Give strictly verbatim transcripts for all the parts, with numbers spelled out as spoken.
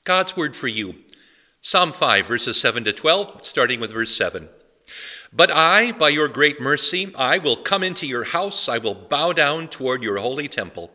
God's word for you. Psalm five, verses seven to twelve, starting with verse seven. But I, by your great mercy, I will come into your house. I will bow down toward your holy temple.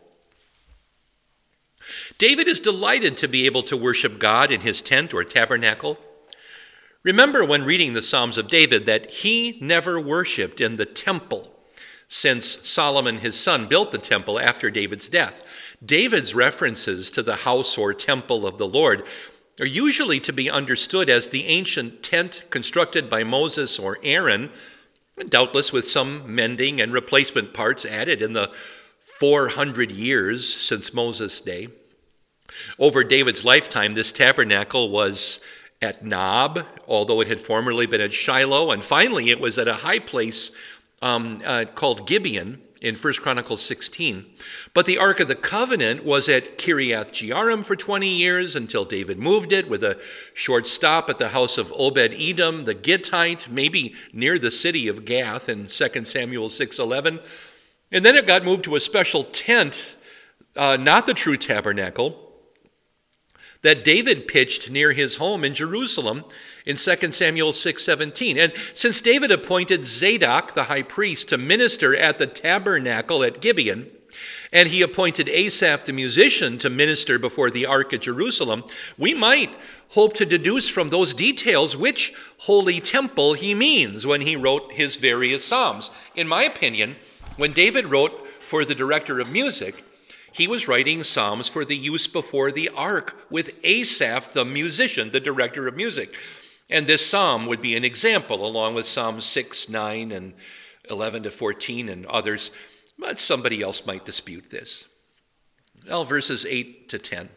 David is delighted to be able to worship God in his tent or tabernacle. Remember when reading the Psalms of David that he never worshiped in the temple since Solomon, his son, built the temple after David's death. David's references to the house or temple of the Lord are usually to be understood as the ancient tent constructed by Moses or Aaron, doubtless with some mending and replacement parts added in the four hundred years since Moses' day. Over David's lifetime, this tabernacle was at Nob, although it had formerly been at Shiloh, and finally it was at a high place um, uh, called Gibeon in First Chronicles sixteen. But the Ark of the Covenant was at Kiriath Jearim for twenty years until David moved it with a short stop at the house of Obed-Edom, the Gittite, maybe near the city of Gath in Second Samuel six eleven. And then it got moved to a special tent, uh, not the true tabernacle, that David pitched near his home in Jerusalem in Second Samuel six seventeen. And since David appointed Zadok, the high priest, to minister at the tabernacle at Gibeon, and he appointed Asaph, the musician, to minister before the ark at Jerusalem, we might hope to deduce from those details which holy temple he means when he wrote his various psalms. In my opinion, when David wrote for the director of music, he was writing psalms for the use before the ark with Asaph, the musician, the director of music. And this psalm would be an example, along with Psalms six, nine, and eleven to fourteen and others. But somebody else might dispute this. Well, verses eight to ten.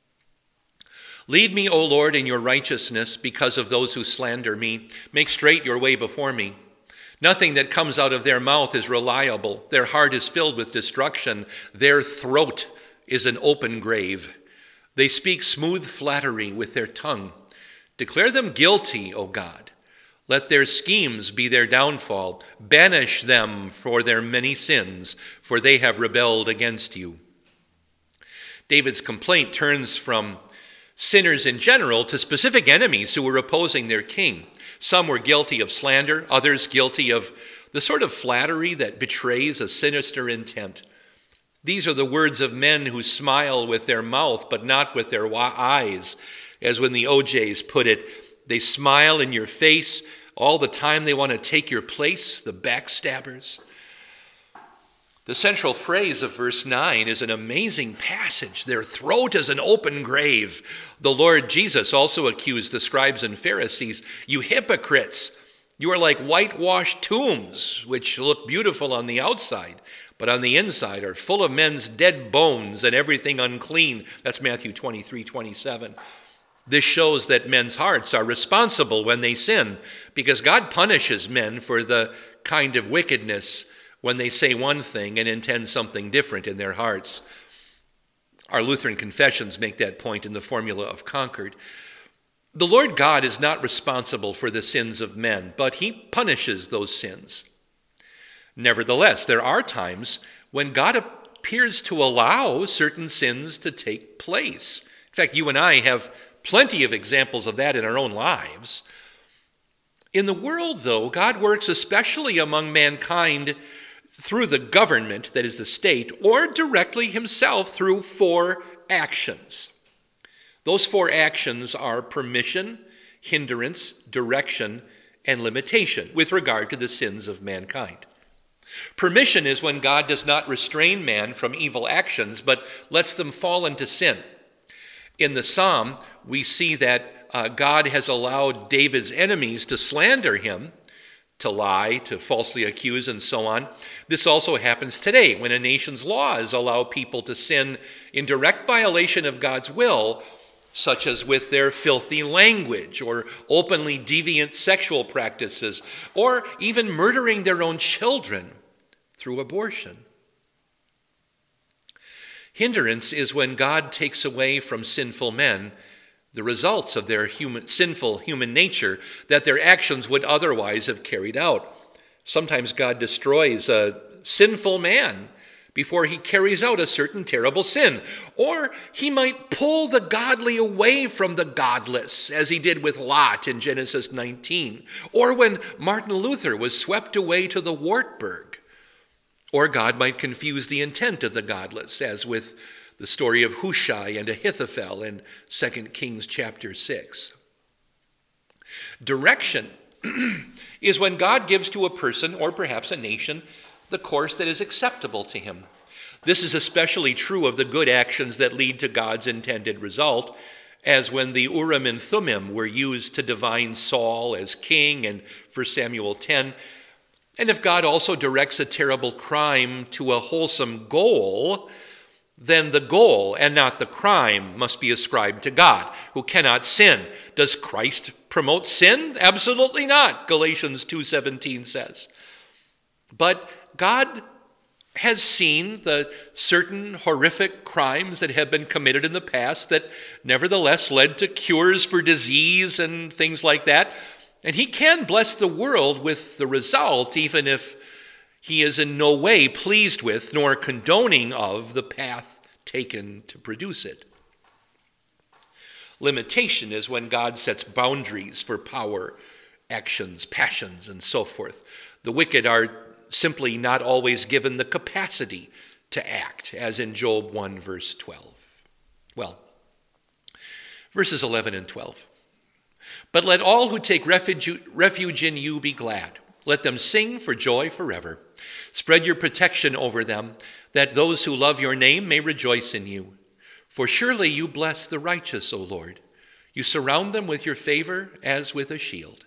Lead me, O Lord, in your righteousness because of those who slander me. Make straight your way before me. Nothing that comes out of their mouth is reliable. Their heart is filled with destruction. Their throat is an open grave. They speak smooth flattery with their tongue. Declare them guilty, O God. Let their schemes be their downfall. Banish them for their many sins, for they have rebelled against you. David's complaint turns from sinners in general to specific enemies who were opposing their king. Some were guilty of slander, others guilty of the sort of flattery that betrays a sinister intent. These are the words of men who smile with their mouth, but not with their eyes. As when the O Js put it, they smile in your face all the time they want to take your place, the backstabbers. The central phrase of verse nine is an amazing passage. Their throat is an open grave. The Lord Jesus also accused the scribes and Pharisees, you hypocrites, you are like whitewashed tombs, which look beautiful on the outside, but on the inside are full of men's dead bones and everything unclean. That's Matthew twenty-three twenty-seven. This shows that men's hearts are responsible when they sin, because God punishes men for the kind of wickedness when they say one thing and intend something different in their hearts. Our Lutheran confessions make that point in the Formula of Concord. The Lord God is not responsible for the sins of men, but he punishes those sins. Nevertheless, there are times when God appears to allow certain sins to take place. In fact, you and I have plenty of examples of that in our own lives. In the world, though, God works especially among mankind through the government, that is the state, or directly himself through four actions. Those four actions are permission, hindrance, direction, and limitation with regard to the sins of mankind. Permission is when God does not restrain man from evil actions, but lets them fall into sin. In the psalm, we see that uh, God has allowed David's enemies to slander him, to lie, to falsely accuse, and so on. This also happens today when a nation's laws allow people to sin in direct violation of God's will, such as with their filthy language or openly deviant sexual practices, or even murdering their own children through abortion. Hindrance is when God takes away from sinful men the results of their human, sinful human nature that their actions would otherwise have carried out. Sometimes God destroys a sinful man before he carries out a certain terrible sin. Or he might pull the godly away from the godless, as he did with Lot in Genesis nineteen, or when Martin Luther was swept away to the Wartburg. Or God might confuse the intent of the godless, as with the story of Hushai and Ahithophel in Second Kings chapter six. Direction is when God gives to a person, or perhaps a nation, the course that is acceptable to him. This is especially true of the good actions that lead to God's intended result, as when the Urim and Thummim were used to divine Saul as king in First Samuel ten. And if God also directs a terrible crime to a wholesome goal, then the goal and not the crime must be ascribed to God, who cannot sin. Does Christ promote sin? Absolutely not, Galatians two seventeen says. But God has seen the certain horrific crimes that have been committed in the past that nevertheless led to cures for disease and things like that. And he can bless the world with the result, even if he is in no way pleased with nor condoning of the path taken to produce it. Limitation is when God sets boundaries for power, actions, passions, and so forth. The wicked are simply not always given the capacity to act, as in Job one, verse twelve. Well, verses eleven and twelve. But let all who take refuge, refuge in you be glad. Let them sing for joy forever. Spread your protection over them, that those who love your name may rejoice in you. For surely you bless the righteous, O Lord. You surround them with your favor as with a shield.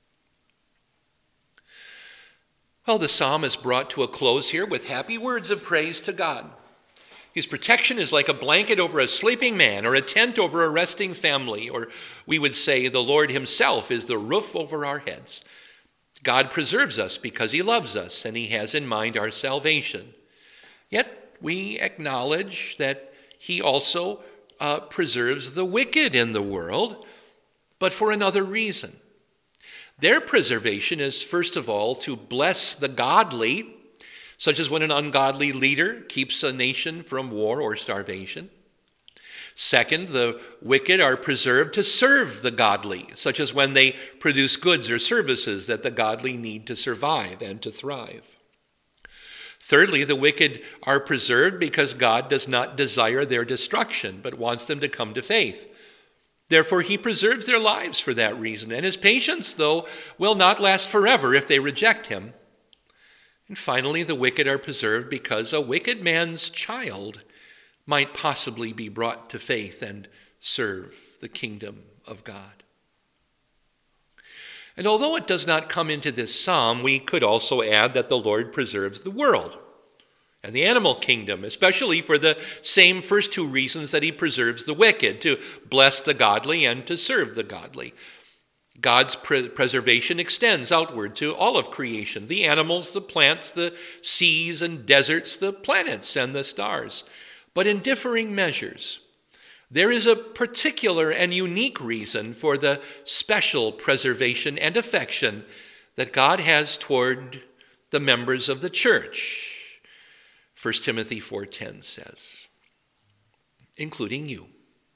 Well, the psalm is brought to a close here with happy words of praise to God. His protection is like a blanket over a sleeping man, or a tent over a resting family, or we would say the Lord himself is the roof over our heads. God preserves us because he loves us, and he has in mind our salvation. Yet we acknowledge that he also uh, preserves the wicked in the world, but for another reason. Their preservation is, first of all, to bless the godly, such as when an ungodly leader keeps a nation from war or starvation. Second, the wicked are preserved to serve the godly, such as when they produce goods or services that the godly need to survive and to thrive. Thirdly, the wicked are preserved because God does not desire their destruction, but wants them to come to faith. Therefore, he preserves their lives for that reason, and his patience, though, will not last forever if they reject him. And finally, the wicked are preserved because a wicked man's child might possibly be brought to faith and serve the kingdom of God. And although it does not come into this psalm, we could also add that the Lord preserves the world and the animal kingdom, especially for the same first two reasons that he preserves the wicked, to bless the godly and to serve the godly. God's pre- preservation extends outward to all of creation, the animals, the plants, the seas and deserts, the planets and the stars, but in differing measures. There is a particular and unique reason for the special preservation and affection that God has toward the members of the church. First Timothy four ten says, including you.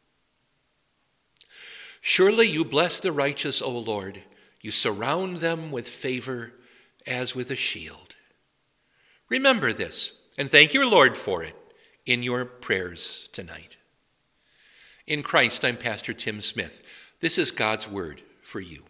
Surely you bless the righteous, O Lord. You surround them with favor as with a shield. Remember this, and thank your Lord for it in your prayers tonight. In Christ, I'm Pastor Tim Smith. This is God's word for you.